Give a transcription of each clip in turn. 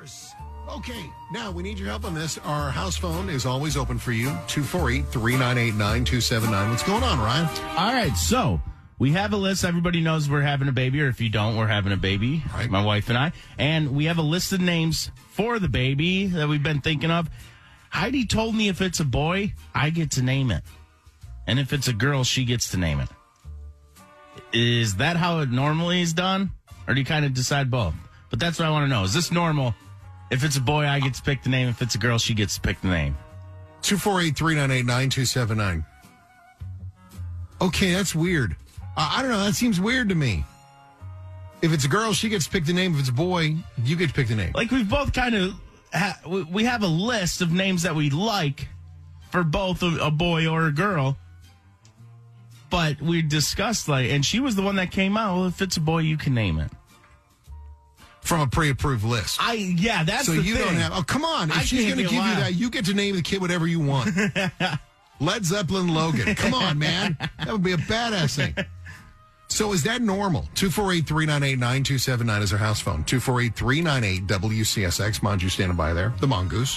Divorce. Okay, now we need your help on this. Our house phone is always open for you. 248-398-9279. What's going on, Ryan? All right, so we have a list. Everybody knows we're having a baby, or if you don't, we're having a baby, right. My wife and I. And we have a list of names for the baby that we've been thinking of. Heidi told me if it's a boy, I get to name it. And if it's a girl, she gets to name it. Is that how it normally is done? Or do you kind of decide both? But that's what I want to know. Is this normal? If it's a boy, I get to pick the name. If it's a girl, she gets to pick the name. 248-398-9279. Okay, that's weird. I don't know. That seems weird to me. If it's a girl, she gets to pick the name. If it's a boy, you get to pick the name. Like, we've both kind of... we have a list of names that we like for both a boy or a girl. But we discussed, and she was the one that came out, well, if it's a boy, you can name it. From a pre-approved list. Yeah, that's so the you thing. don't have... Oh, come on. If she's going to give you that, you get to name the kid whatever you want. Led Zeppelin Logan. Come on, man. That would be a badass thing. So is that normal? 248-398-9279 is our house phone. 248-398-WCSX. Manju standing by there. The Mongoose.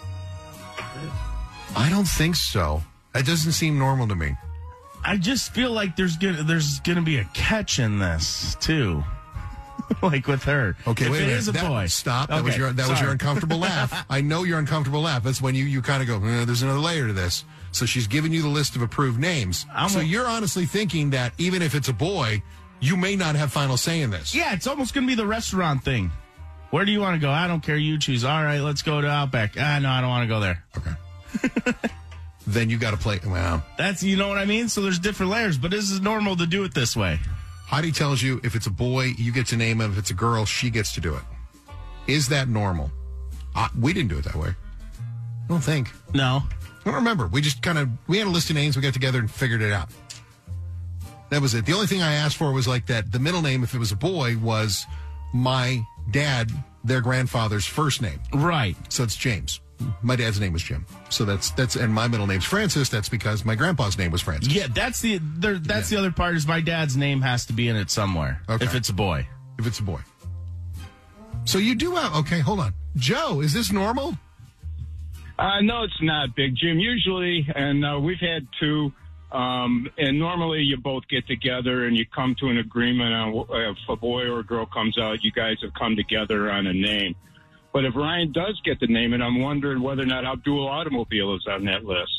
I don't think so. That doesn't seem normal to me. I just feel like there's gonna be a catch in this, too. Like with her. Okay, if wait a minute. It is a boy. Stop. Okay, That was your uncomfortable laugh. I know your uncomfortable laugh. That's when you kind of go, there's another layer to this. So she's giving you the list of approved names. So you're honestly thinking that even if it's a boy, you may not have final say in this. Yeah, it's almost going to be the restaurant thing. Where do you want to go? I don't care. You choose. All right, let's go to Outback. No, I don't want to go there. Okay. Then you got to play. Wow. That's, you know what I mean? So there's different layers, but this is normal to do it this way. Heidi tells you if it's a boy, you get to name him. If it's a girl, she gets to do it. Is that normal? We didn't do it that way. I don't think. No. I don't remember. We just we had a list of names. We got together and figured it out. That was it. The only thing I asked for was that the middle name, if it was a boy, was my dad, their grandfather's first name. Right. So it's James. My dad's name was Jim. So that's and my middle name's Francis. That's because my grandpa's name was Francis. Yeah, that's the other part is my dad's name has to be in it somewhere. Okay. If it's a boy. If it's a boy. So you do have, okay, hold on. Joe, is this normal? No, it's not, Big Jim. Usually, and we've had two, and normally you both get together and you come to an agreement on if a boy or a girl comes out, you guys have come together on a name. But if Ryan does get the name, and I'm wondering whether or not Abdul Automobile is on that list.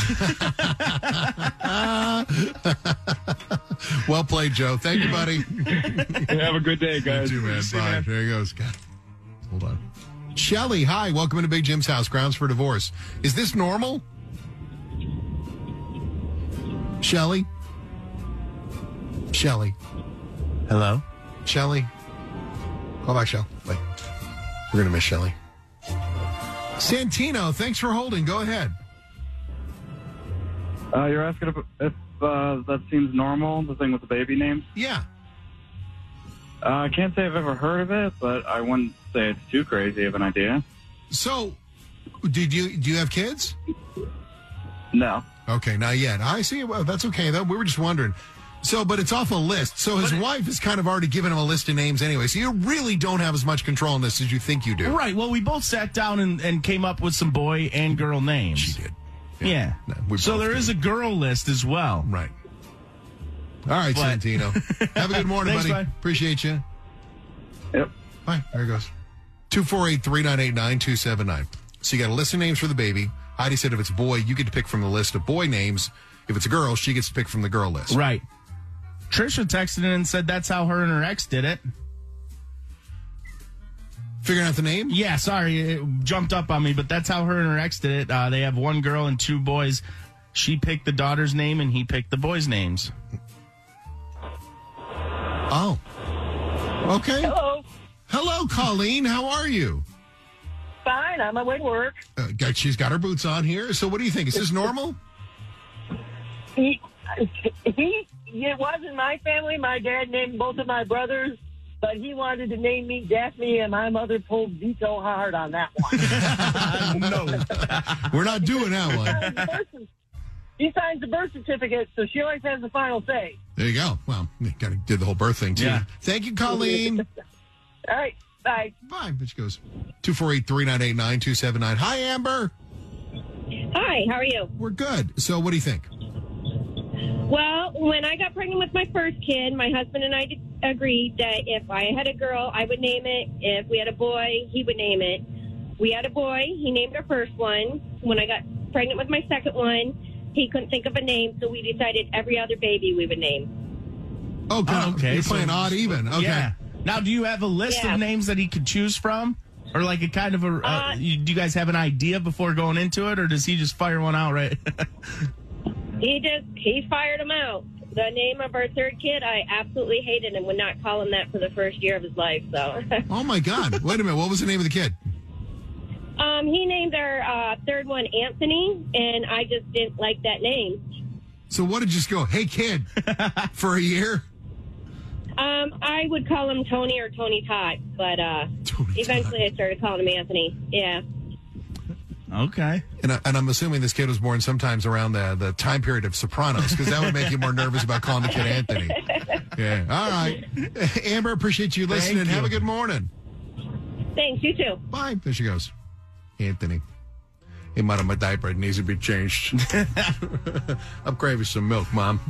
Well played, Joe. Thank you, buddy. Have a good day, guys. You too, man. See Bye. man. There he goes. God. Hold on. Shelly, hi. Welcome to Big Jim's house. Grounds for divorce. Is this normal? Shelly? Shelly? Hello? Shelly? Call back, Shell. Wait. We're going to miss Shelly. Santino, thanks for holding. Go ahead. You're asking if that seems normal, the thing with the baby names? Yeah. I can't say I've ever heard of it, but I wouldn't say it's too crazy of an idea. So, do you have kids? No. Okay, not yet. I see. Well, that's okay, though. We were just wondering. So, but it's off a list. So his wife has kind of already given him a list of names anyway. So you really don't have as much control on this as you think you do. Right. Well, we both sat down and came up with some boy and girl names. She did. Yeah. No, so there is a girl list as well. Right. All right, Santino. Have a good morning, Thanks, buddy. bye. Appreciate you. Yep. Bye. There it goes. 248-398-9279. So you got a list of names for the baby. Heidi said if it's a boy, you get to pick from the list of boy names. If it's a girl, she gets to pick from the girl list. Right. Trisha texted in and said that's how her and her ex did it. Figuring out the name? Yeah, sorry, it jumped up on me, but that's how her and her ex did it. They have one girl and two boys. She picked the daughter's name and he picked the boys' names. Oh. Okay. Hello. Hello, Colleen. How are you? Fine. I'm on my way to work. She's got her boots on here. So what do you think? Is this normal? It wasn't my family. My dad named both of my brothers, but he wanted to name me Daphne, and my mother pulled veto hard on that one. No. We're not doing that one. He signs the birth certificate, so she always has the final say. There you go. Well, you did the whole birth thing, too. Yeah. Thank you, Colleen. All right. Bye. Bye. Bitch goes 248-398-9279. Hi, Amber. Hi, how are you? We're good. So what do you think? Well, when I got pregnant with my first kid, my husband and I agreed that if I had a girl, I would name it. If we had a boy, he would name it. We had a boy. He named our first one. When I got pregnant with my second one, he couldn't think of a name, so we decided every other baby we would name. Oh, God. Okay. You're playing odd even. Okay. Yeah. Now, do you have a list of names that he could choose from? Or like a kind of a, do you guys have an idea before going into it, or does he just fire one out, right? He fired him out. The name of our third kid, I absolutely hated and would not call him that for the first year of his life. So. Oh, my God. Wait a minute. What was the name of the kid? He named our third one Anthony, and I just didn't like that name. So what did you just go, hey, kid, for a year? I would call him Tony or Tony Todd, but eventually I started calling him Anthony. Yeah. Okay. And I'm assuming this kid was born sometimes around the time period of Sopranos, because that would make you more nervous about calling the kid Anthony. Yeah. All right. Amber, appreciate you listening. Have a good morning. Thanks. You too. Bye. There she goes. Anthony. Hey, Mom, my diaper needs to be changed. I'm craving some milk, Mom.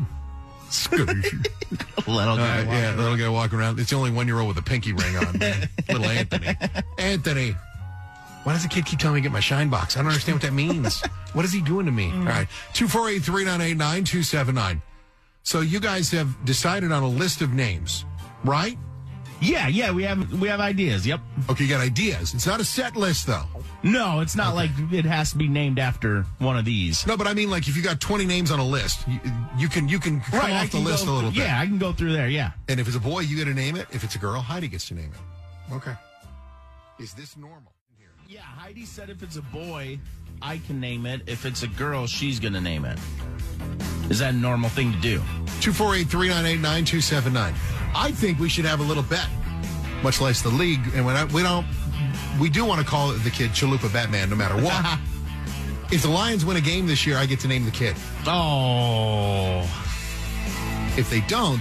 Little guy. Yeah, little guy walking around. It's the only 1-year-old with a pinky ring on. Little Anthony. Anthony. Why does the kid keep telling me to get my shine box? I don't understand what that means. What is he doing to me? All right. 248-398-9279. So you guys have decided on a list of names, right? Yeah, we have ideas. Yep. Okay, you got ideas. It's not a set list, though. No, it's not like it has to be named after one of these. No, but I mean, like, if you got 20 names on a list, you can come off the list a little bit. Yeah, I can go through there, yeah. And if it's a boy, you get to name it. If it's a girl, Heidi gets to name it. Okay. Is this normal? Yeah, Heidi said if it's a boy, I can name it. If it's a girl, she's going to name it. Is that a normal thing to do? 248-398-9279. I think we should have a little bet, much like the league. And we do want to call the kid Chalupa Batman no matter what. If the Lions win a game this year, I get to name the kid. Oh. If they don't,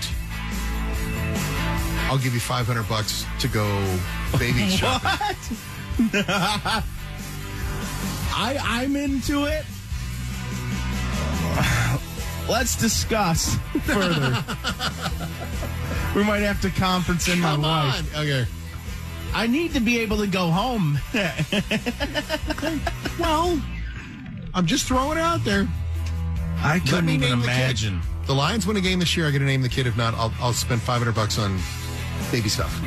I'll give you $500 to go baby shopping. What? I'm into it. Let's discuss further. We might have to conference in my wife. Okay. I need to be able to go home. Okay. Well, I'm just throwing it out there. I couldn't even imagine. The Lions win a game this year, I get to name the kid. If not, I'll spend $500 on baby stuff.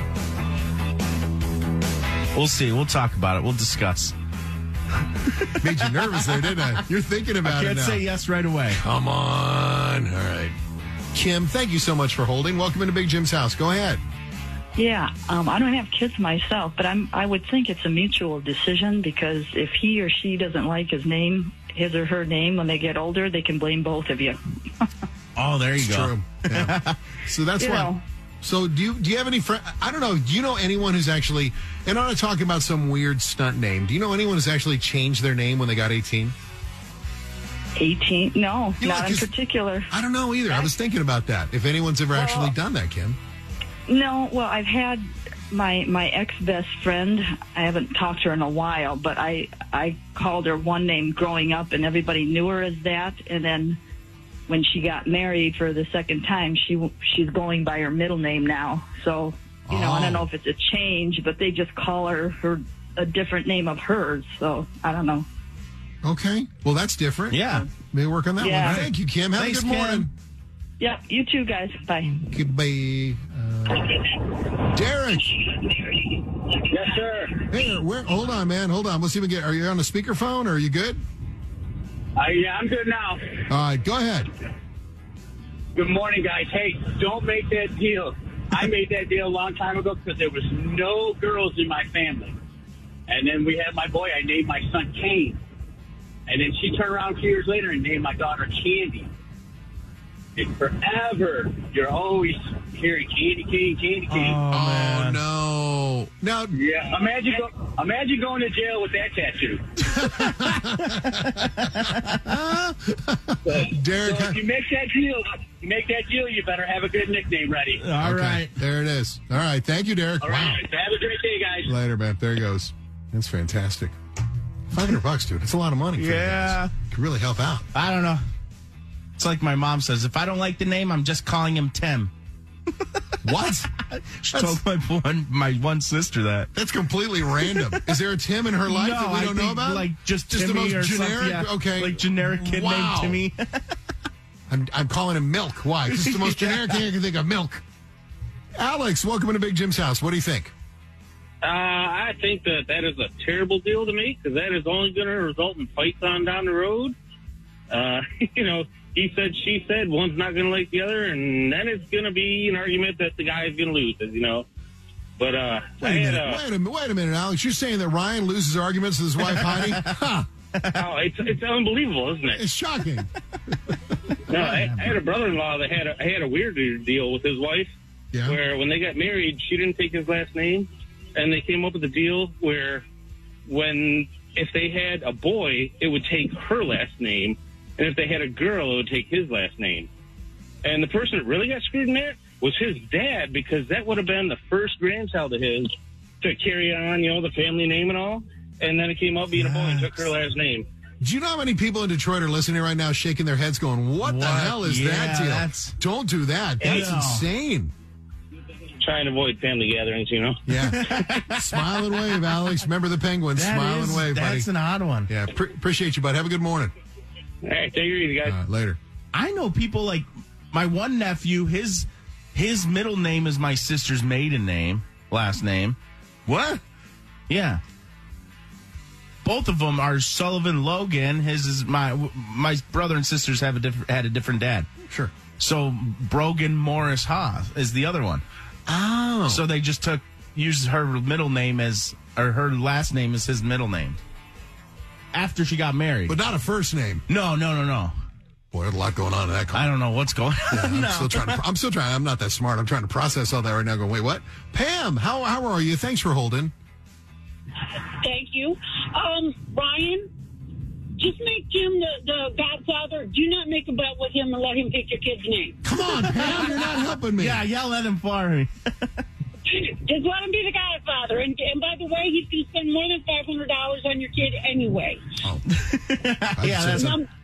We'll see. We'll talk about it. We'll discuss. Made you nervous there, didn't I? You're thinking about it now. I can't say yes right away. Come on. All right. Kim, thank you so much for holding. Welcome into Big Jim's house. Go ahead. Yeah, I don't have kids myself, but I would think it's a mutual decision, because if he or she doesn't like his or her name, when they get older, they can blame both of you. Oh, there you go. True. Yeah. So that's why. So do you have any friends? I don't know. Do you know anyone who's actually, and I'm not talking about some weird stunt name. Do you know anyone who's actually changed their name when they got 18? 18? No, not in particular. I don't know either. I was thinking about that. If anyone's ever actually done that, Kim. No, well, I've had my ex-best friend. I haven't talked to her in a while, but I called her one name growing up, and everybody knew her as that. And then when she got married for the second time, she's going by her middle name now. So, I don't know if it's a change, but they just call her a different name of hers. So, I don't know. Okay. Well, that's different. Yeah. Maybe work on that one. Thank you, Kim. Have a good morning. Kim. Yeah, you too, guys. Bye. Goodbye. Derek. Yes, sir. Hey, hold on, man. Hold on. Let's see if we get. Are you on the speakerphone, or are you good? Yeah, I'm good now. All right, go ahead. Good morning, guys. Hey, don't make that deal. I made that deal a long time ago because there was no girls in my family. And then we had my boy. I named my son Kane. And then she turned around a few years later and named my daughter Candy. And forever, you're always hearing Candy Cane, Candy Cane. Oh, man. No. Now, yeah, imagine going to jail with that tattoo. Derek, so if you make that deal, you make that deal, you better have a good nickname ready. All right. There it is. All right. Thank you, Derek. All right. Have a great day, guys. Later, man. There he goes. That's fantastic. $500, dude. It's a lot of money. For you guys. Could really help out. I don't know. It's like my mom says, if I don't like the name, I'm just calling him Tim. What? She told my one sister that. That's completely random. Is there a Tim in her life that we don't know about? Like just the Timmy most or generic. something. Yeah. Okay, like generic kid named Timmy. I'm calling him Milk. Why? This is the most generic thing I can think of. Milk. Alex, welcome into Big Jim's house. What do you think? I think that is a terrible deal to me because that is only going to result in fights on down the road. He said, she said, one's not going to like the other, and then it's going to be an argument that the guy is going to lose, But wait a minute, Alex. You're saying that Ryan loses arguments with his wife Heidi? Huh. Oh, it's unbelievable, isn't it? It's shocking. No, I had a brother-in-law that had a weird deal with his wife, where when they got married, she didn't take his last name, and they came up with a deal where if they had a boy, it would take her last name. And if they had a girl, it would take his last name. And the person that really got screwed in that was his dad, because that would have been the first grandchild of his to carry on, the family name and all. And then it came out being a boy and took her last name. Do you know how many people in Detroit are listening right now shaking their heads going, what the hell is that deal? Don't do that. That's insane. Trying to avoid family gatherings, Yeah. Smile and wave, Alex. Remember the Penguins. Smile and wave, buddy. That's an odd one. Yeah. Appreciate you, bud. Have a good morning. All right, take it easy, guys. Later. I know people like my one nephew, his middle name is my sister's maiden name, last name. What? Yeah. Both of them are Sullivan Logan. His is my brother and sisters had a different dad. Sure. So Brogan Morris Haas is the other one. Oh. So they just used her middle name her last name as his middle name. After she got married. But not a first name. No. Boy, there's a lot going on in that call. I don't know what's going on. I'm still trying. I'm not that smart. I'm trying to process all that right now going, wait, what? Pam, how are you? Thanks for holding. Thank you. Ryan, just make Jim the godfather. Do not make a bet with him and let him pick your kid's name. Come on, Pam, you're not helping me. Yeah, yell at him for me. Just let him be the godfather. And by the way, he's going to spend more than $500 on your kid anyway. Oh. That's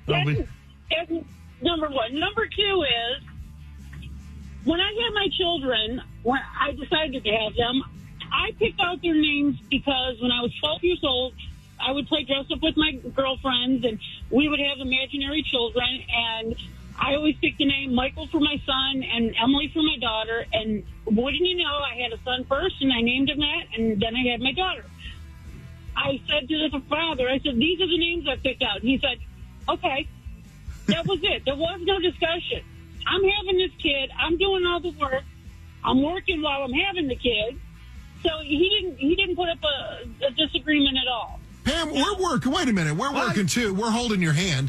number one. Number two is, when I had my children, when I decided to have them, I picked out their names because when I was 12 years old, I would play dress up with my girlfriends, and we would have imaginary children, and I always picked the name Michael for my son and Emily for my daughter, and wouldn't you know, I had a son first, and I named him that, and then I had my daughter. I said to the father, I said, these are the names I picked out. And he said, okay. That was it. There was no discussion. I'm having this kid. I'm doing all the work. I'm working while I'm having the kid. So he didn't put up a disagreement at all. Pam, we're working. Wait a minute. We're working, too. We're holding your hand.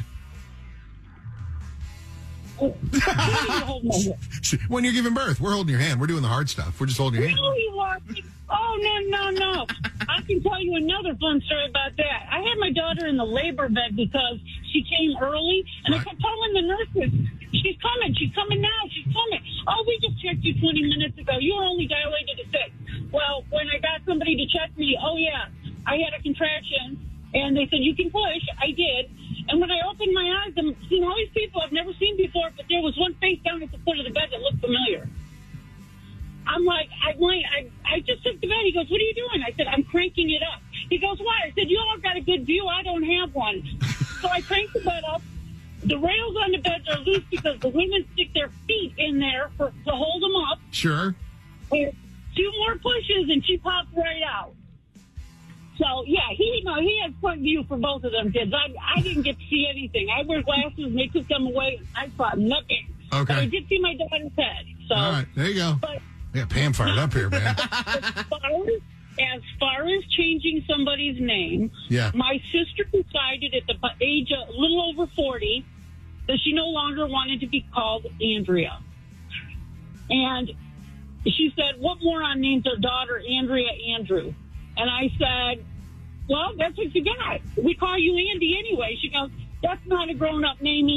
When you're giving birth, we're holding your hand. We're doing the hard stuff. We're just holding your hand. No, you are. Oh, no. I can tell you another fun story about that. I had my daughter in the labor bed because she came early, and I kept telling the nurses, she's coming now, she's coming. Oh, we just checked you 20 minutes ago. You were only dilated to 6. Well, when I got somebody to check me, oh, yeah, I had a contraction, and they said, you can push. I did. And when I opened my eyes, I'm seeing all these people I've never seen before, but there was one face down at the foot of the bed that looked familiar. I'm like, I just took the bed. He goes, what are you doing? I said, I'm cranking it up. He goes, why? I said, you all got a good view. I don't have one. So I cranked the bed up. The rails on the beds are loose because the women stick their feet in there to hold them up. Sure. And 2 more pushes, and she popped right out. So, yeah, he has front view for both of them kids. I didn't get to see anything. I wear glasses, and they took them away. I saw nothing. Okay. But I did see my daughter's head. So, all right, there you go. But, yeah, Pam fired up here, man. As far as changing somebody's name, my sister decided at the age of a little over 40 that she no longer wanted to be called Andrea. And she said, what moron names their daughter Andrea Andrew? And I said, well, that's what you got. We call you Andy anyway. She goes, that's not a grown-up name either.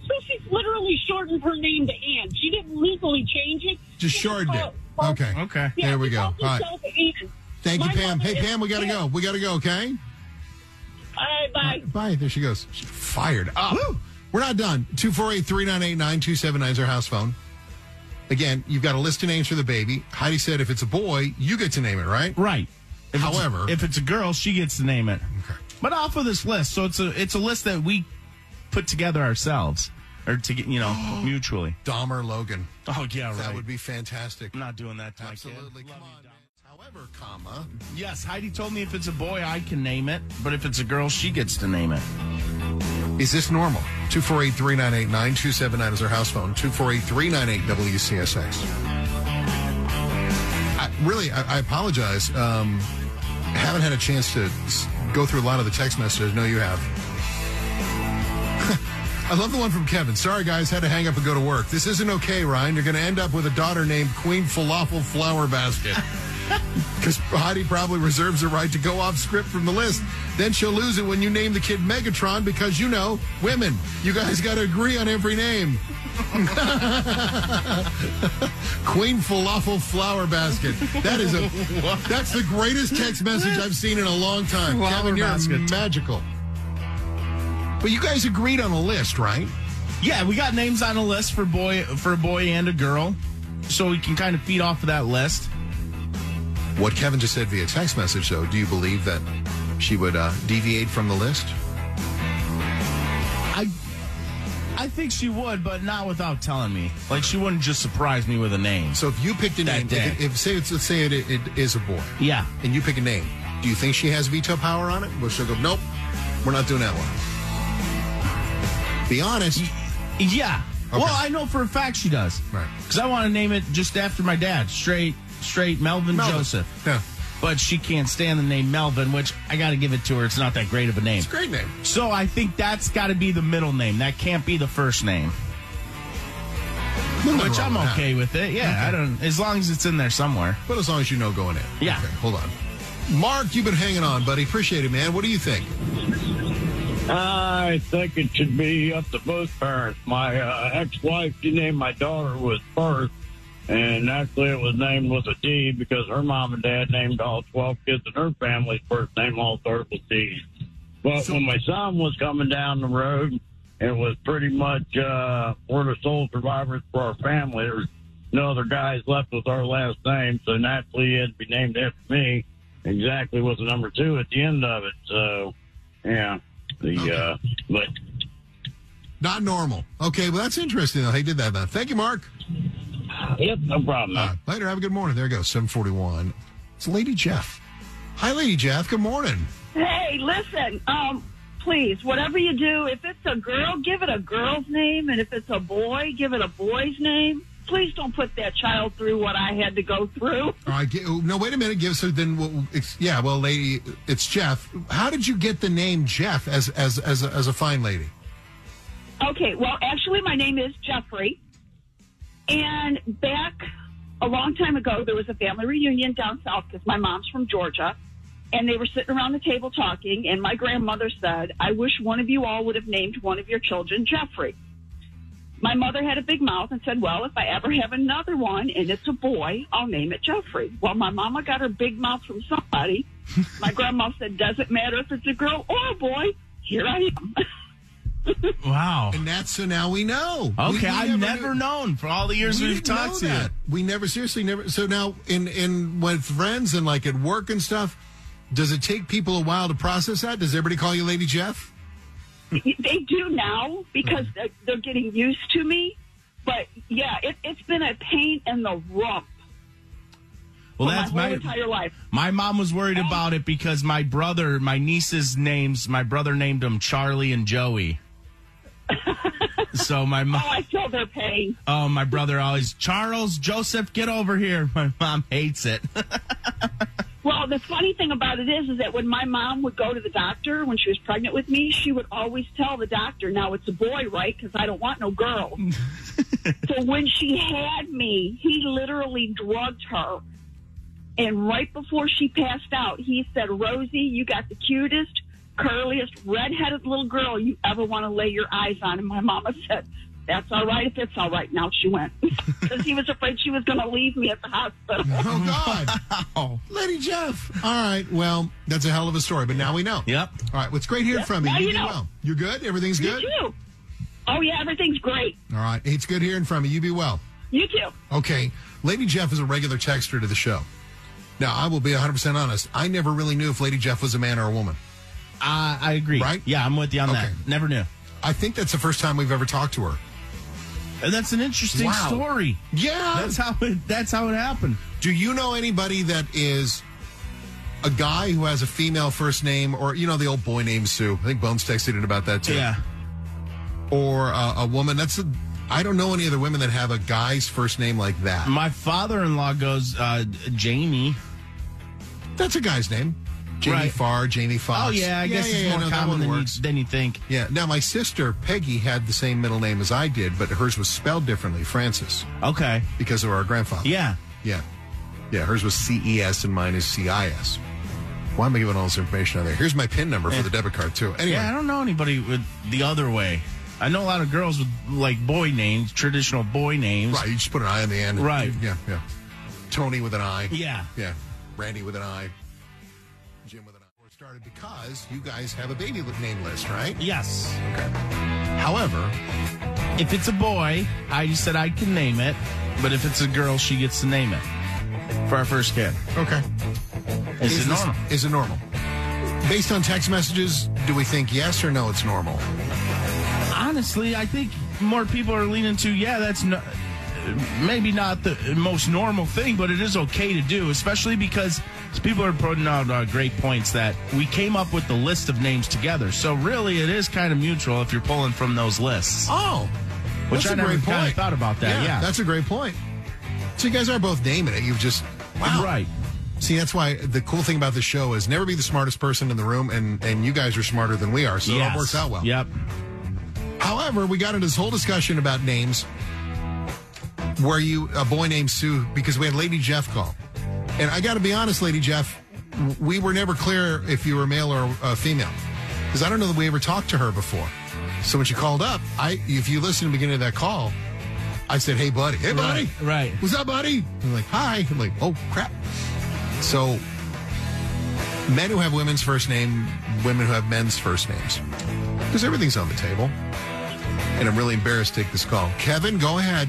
So she's literally shortened her name to Ann. She didn't legally change it. Just shortened it. Okay. Yeah, There we go. All right. Ann. Thank you, My Pam. mother Hey, is Pam, we got to go. We got to go, okay? All right, bye. Bye. There she goes. She's fired up. We're not done. 248-398-9279 is our house phone. Again, you've got a list of names for the baby. Heidi said if it's a boy, you get to name it, right? Right. However, if it's a girl, she gets to name it. Okay. But off of this list, so it's a list that we put together ourselves, or to get mutually. Dahmer Logan. Oh yeah, right. That would be fantastic. I'm not doing that to Absolutely. my kid. Come on. However, comma. Yes, Heidi told me if it's a boy, I can name it, but if it's a girl, she gets to name it. Is this normal? 248-398-9279 is our house phone. 248-398-WCSX. I apologize. Haven't had a chance to go through a lot of the text messages. I know you have. I love the one from Kevin. Sorry, guys, had to hang up and go to work. This isn't okay, Ryan. You're going to end up with a daughter named Queen Falafel Flower Basket. Because Heidi probably reserves the right to go off script from the list. Then she'll lose it when you name the kid Megatron because, women. You guys got to agree on every name. Queen Falafel Flower Basket. That's the greatest text message I've seen in a long time. Kevin, you're magical. But you guys agreed on a list, right? Yeah, we got names on a list for a boy and a girl, so we can kind of feed off of that list. What Kevin just said via text message, though, do you believe that she would deviate from the list? I think she would, but not without telling me. Like, she wouldn't just surprise me with a name. So if you picked a name, let's say it is a boy. Yeah. And you pick a name, do you think she has veto power on it? Well, she'll go, nope, we're not doing that one. Be honest. Yeah. Okay. Well, I know for a fact she does. Right. Because I want to name it just after my dad, straight Melvin Joseph. Yeah. But she can't stand the name Melvin, which I got to give it to her. It's not that great of a name. It's a great name. So I think that's got to be the middle name. That can't be the first name. Which I'm okay with it. Yeah, okay. As long as it's in there somewhere. But as long as you know going in. Yeah. Okay, hold on. Mark, you've been hanging on, buddy. Appreciate it, man. What do you think? I think it should be up to both parents. My ex-wife, she named my daughter with First, and actually it was named with a D because her mom and dad named all 12 kids in her family's first name all started with D. But when my son was coming down the road, it was pretty much we're the sole survivors for our family. There's no other guys left with our last name, so naturally he had to be named after me. Exactly was the number 2 at the end of it. So, yeah. But not normal. Okay, well, that's interesting, though. He did that, man. Thank you, Mark. Yep, no problem. Later, have a good morning. There you go, 741. It's Lady Jeff. Hi, Lady Jeff. Good morning. Hey, listen, please, whatever you do, if it's a girl, give it a girl's name, and if it's a boy, give it a boy's name. Please don't put that child through what I had to go through. All right, no, wait a minute. Lady, it's Jeff. How did you get the name Jeff as a fine lady? Okay, well, actually, my name is Jeffrey. And back a long time ago, there was a family reunion down south because my mom's from Georgia. And they were sitting around the table talking, and my grandmother said, I wish one of you all would have named one of your children Jeffrey. My mother had a big mouth and said, well, if I ever have another one and it's a boy, I'll name it Jeffrey. Well, my mama got her big mouth from somebody. My grandma said, doesn't matter if it's a girl or a boy. Here I am. Wow. And so now we know. Okay, I've never known for all the years we've talked to you. We never. So now in with friends and like at work and stuff, does it take people a while to process that? Does everybody call you Lady Jeff? They do now because they're getting used to me. But, yeah, it's been a pain in the rump. Well, that's my whole entire life. My mom was worried about it because my brother named them Charlie and Joey. So my mom. Oh, I feel their pain. Oh, my brother always, Charles, Joseph, get over here. My mom hates it. Well, the funny thing about it is that when my mom would go to the doctor when she was pregnant with me, she would always tell the doctor, now it's a boy, right? Because I don't want no girl. So when she had me, he literally drugged her. And right before she passed out, he said, Rosie, you got the cutest, curliest, redheaded little girl you ever want to lay your eyes on. And my mama said, that's all right if it's all right. Now she went because he was afraid she was going to leave me at the hospital. Oh, God. Lady Jeff. All right. Well, that's a hell of a story, but now we know. Yep. All right. What's great hearing from you. Now You you do know. well. You're good? Everything's good? You too. Oh, yeah, everything's great. All right. It's good hearing from you. You be well. You too. Okay. Lady Jeff is a regular texter to the show. Now, I will be 100% honest. I never really knew if Lady Jeff was a man or a woman. I agree. Right? Yeah, I'm with you on that. Never knew. I think that's the first time we've ever talked to her. And that's an interesting story. Yeah. That's how it happened. Do you know anybody that is a guy who has a female first name, or, you know, the old boy named Sue? I think Bones texted in about that, too. Yeah. Or a woman. I don't know any other women that have a guy's first name like that. My father-in-law goes Jamie. That's a guy's name. Jamie Right. Farr, Jamie Foxx. Oh, yeah, I guess it's more common than you think. Yeah. Now, my sister, Peggy, had the same middle name as I did, but hers was spelled differently, Francis. Okay. Because of our grandfather. Yeah. Yeah. Yeah, hers was CES and mine is CIS. Why am I giving all this information out there? Here's my PIN number for the debit card, too. Anyway. Yeah, I don't know anybody with the other way. I know a lot of girls with, like, boy names, traditional boy names. Right, you just put an I on the end. Right. Yeah, yeah. Tony with an I. Yeah. Yeah. Randy with an I. Jim with an I. It started because you guys have a baby name list, right? Yes. Okay. However, if it's a boy, I just said I can name it, but if it's a girl, she gets to name it for our first kid. Okay. Is it normal? Is it normal? Based on text messages, do we think yes or no, it's normal? Honestly, I think more people are leaning to, that's maybe not the most normal thing, but it is okay to do, especially because people are putting out great points that we came up with the list of names together. So really, it is kind of mutual if you're pulling from those lists. Oh, which that's I a never great kind of point. thought about that. Yeah, that's a great point. So you guys are both naming it. You've just right. See, that's why the cool thing about this show is never be the smartest person in the room, and you guys are smarter than we are, so it works out well. Yep. However, we got into this whole discussion about names where a boy named Sue, because we had Lady Jeff call. And I got to be honest, Lady Jeff, we were never clear if you were male or female, because I don't know that we ever talked to her before. So when she called up, if you listen to the beginning of that call, I said, hey, buddy. Hey, buddy. Right. What's up, buddy? I'm like, hi. I'm like, oh, crap. So men who have women's first name, women who have men's first names, because everything's on the table. And I'm really embarrassed to take this call. Kevin, go ahead.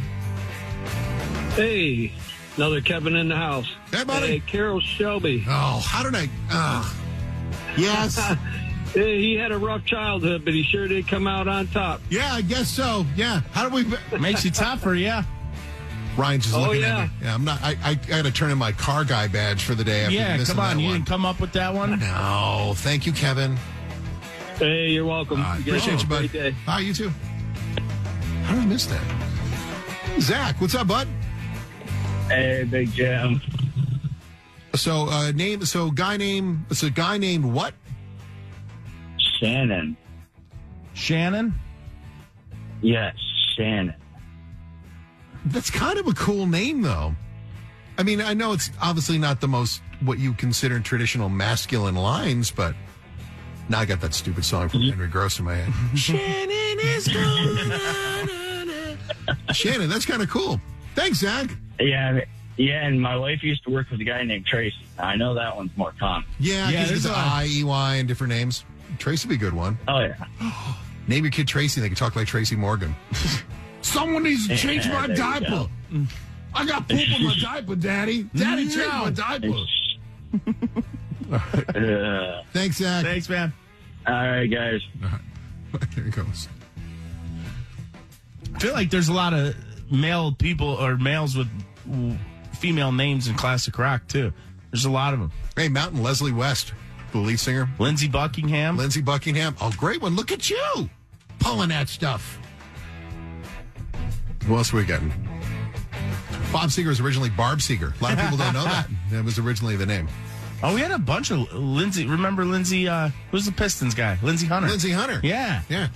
Hey, another Kevin in the house. Hey, buddy. Hey, Carol Shelby. Oh, how did I... yes. Hey, he had a rough childhood, but he sure did come out on top. Yeah, I guess so. Yeah. How do we... Makes you tougher, yeah. Ryan's just looking at me. Yeah, I'm not... I got to turn in my car guy badge for the day after missing come on. that You one. didn't come up with that one? No. Thank you, Kevin. Hey, you're welcome. Appreciate you, bud. Day. Hi, you too. How did I miss that? Zach, what's up, bud? Hey, Big Jim. So, guy named what? Shannon. Shannon? Yes, Shannon. That's kind of a cool name, though. I mean, I know it's obviously not the most what you consider traditional masculine lines, but now I got that stupid song from Henry Gross in my head. Shannon is going. Shannon, that's kind of cool. Thanks, Zach. Yeah, and my wife used to work with a guy named Tracy. I know that one's more common. Yeah, because it's I, EY, and different names. Tracy would be a good one. Oh, yeah. Name your kid Tracy, they can talk like Tracy Morgan. Someone needs to change my diaper. I got poop in my diaper, Daddy. Daddy, change my diaper. Thanks, Zach. Thanks, man. All right, guys. All right. There he goes. I feel like there's a lot of male people or males with female names in classic rock, too. There's a lot of them. Hey, Mountain Leslie West, the lead singer. Lindsey Buckingham. Oh, great one. Look at you pulling that stuff. Who else are we getting? Bob Seger was originally Barb Seger. A lot of people don't know that. That was originally the name. Oh, we had a bunch of Lindsey. Remember Lindsey? Who's the Pistons guy? Lindsey Hunter. Lindsey Hunter. Yeah. Yeah.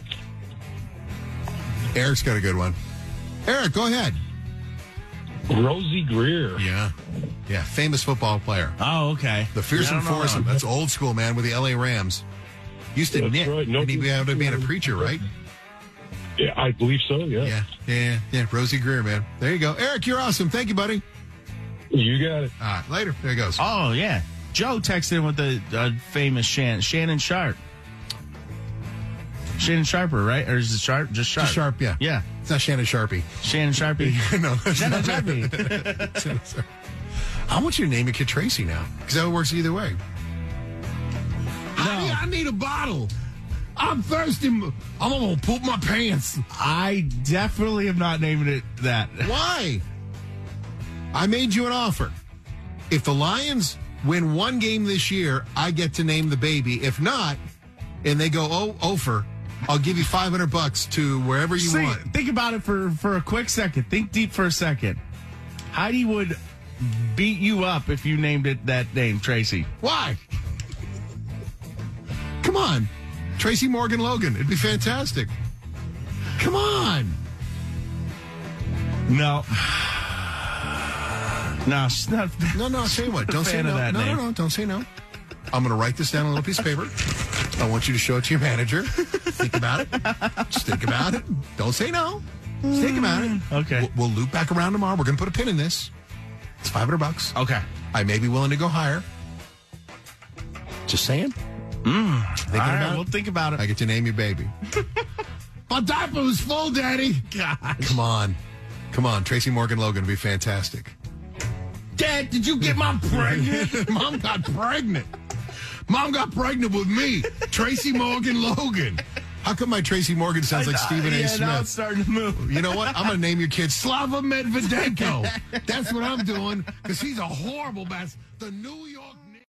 Eric's got a good one. Eric, go ahead. Rosie Greer. Yeah. Yeah. Famous football player. Oh, okay. The Fearsome Foursome. That's old school, man, with the LA Rams. Used to That's knit. right. No, and he'd be able to be a preacher, right? Yeah, I believe so, yeah. Yeah. Rosie Greer, man. There you go. Eric, you're awesome. Thank you, buddy. You got it. All right, later. There he goes. Oh, yeah. Joe texted in with the famous Shannon Sharp. Shannon Sharper, right? Or is it Sharp? Just Sharp. Just Sharp, yeah. Yeah. It's not Shannon Sharpie. Shannon Sharpie. No, that's Shannon not Sharpie. I want you to name your kid Tracy now, because that works either way. Honey, I need a bottle. I'm thirsty. I'm going to poop my pants. I definitely am not naming it that. Why? I made you an offer. If the Lions win one game this year, I get to name the baby. If not, and they go over, I'll give you $500 to wherever you want. Think about it for a quick second. Think deep for a second. Heidi would beat you up if you named it that name, Tracy. Why? Come on. Tracy Morgan Logan. It'd be fantastic. Come on. No. No, she's not. No, I'll tell you what. Don't say no. No, don't say no. I'm going to write this down on a little piece of paper. I want you to show it to your manager. Think about it. Just think about it. Don't say no. Just think about it. Okay. We'll loop back around tomorrow. We're going to put a pin in this. It's $500. Okay. I may be willing to go higher. Just saying. All right, we'll think about it. I get to name your baby. My diaper was full, Daddy. God. Come on. Tracy Morgan Logan would be fantastic. Dad, did you get Mom pregnant? Mom got pregnant. Mom got pregnant with me, Tracy Morgan Logan. How come my Tracy Morgan sounds like Stephen A. Smith? Now it's starting to move. You know what? I'm going to name your kid Slava Medvedenko. That's what I'm doing, because he's a horrible mess. The New York